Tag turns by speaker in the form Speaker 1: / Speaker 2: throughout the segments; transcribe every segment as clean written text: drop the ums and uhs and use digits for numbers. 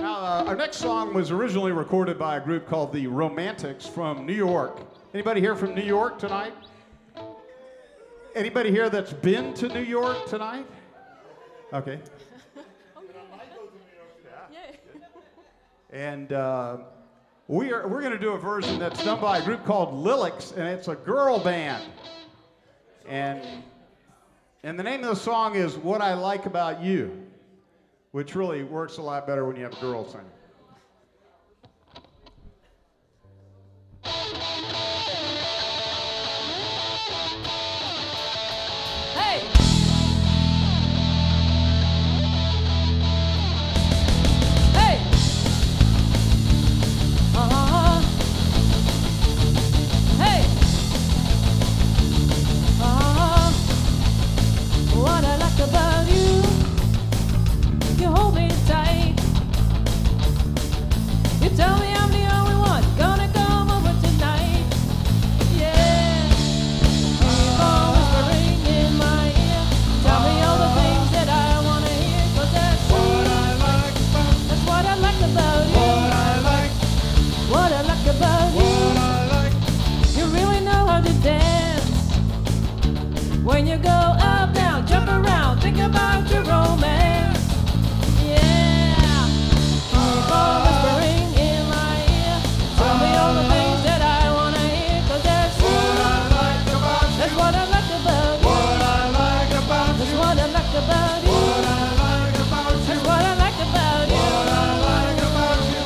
Speaker 1: Our next song was originally recorded by a group called the Romantics from New York. Anybody here from New York tonight? Anybody here that's been to New York tonight? Okay. And we're going to do a version that's done by a group called Lilacs, and it's a girl band. And the name of the song is What I Like About You, which really works a lot better when you have a girl sing.
Speaker 2: Hey! Hey! Uh-huh. Hey! Uh-huh. What I like about you, you hold me tight. You tell me I'm the only one gonna come over tonight. Yeah. Keep on whispering in my ear. Tell me all the things that I wanna hear. 'Cause that's what I like about. That's what I like about you. What I like. What I like about you. What I like. You really know how to dance. When you go up, down, jump around, think about your romance. Yeah. Keep on whispering in my ear. Tell me all the things that I wanna hear. 'Cause that's what I like about you. That's what I like about you. What I like about you. That's what I like about you. What I like about you. That's what I like about you. What I like about you.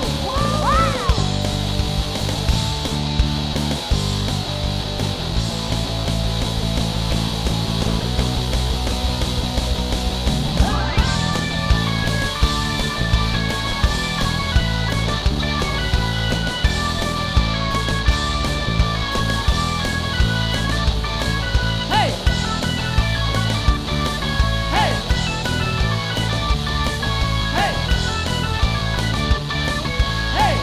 Speaker 2: Hey! Hey! Hey! Hey!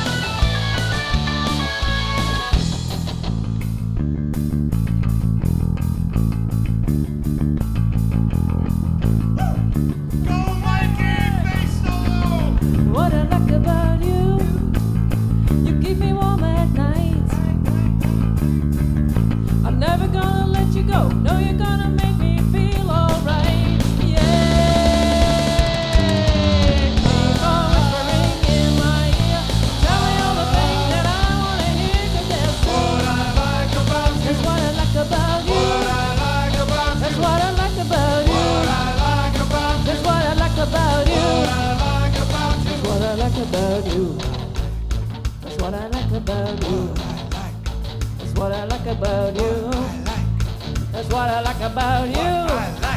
Speaker 3: Go Mikey, face solo!
Speaker 2: What I like about you, you keep me warm at night. I'm never gonna let you go. No, you're gonna make me feel alright. Yeah. Keep on whispering in my ear. Tell me all the things that I wanna hear. 'Cause that's
Speaker 3: What I like about you.
Speaker 2: that's what I like about you.
Speaker 3: What I like about
Speaker 2: That's
Speaker 3: you.
Speaker 2: what I like about you.
Speaker 3: What I like about you.
Speaker 2: That's what I like about you.
Speaker 3: What I like about you.
Speaker 2: That's what I like about you. That's what I like about you. That's what I like about you. That's what I like about you.
Speaker 3: I like.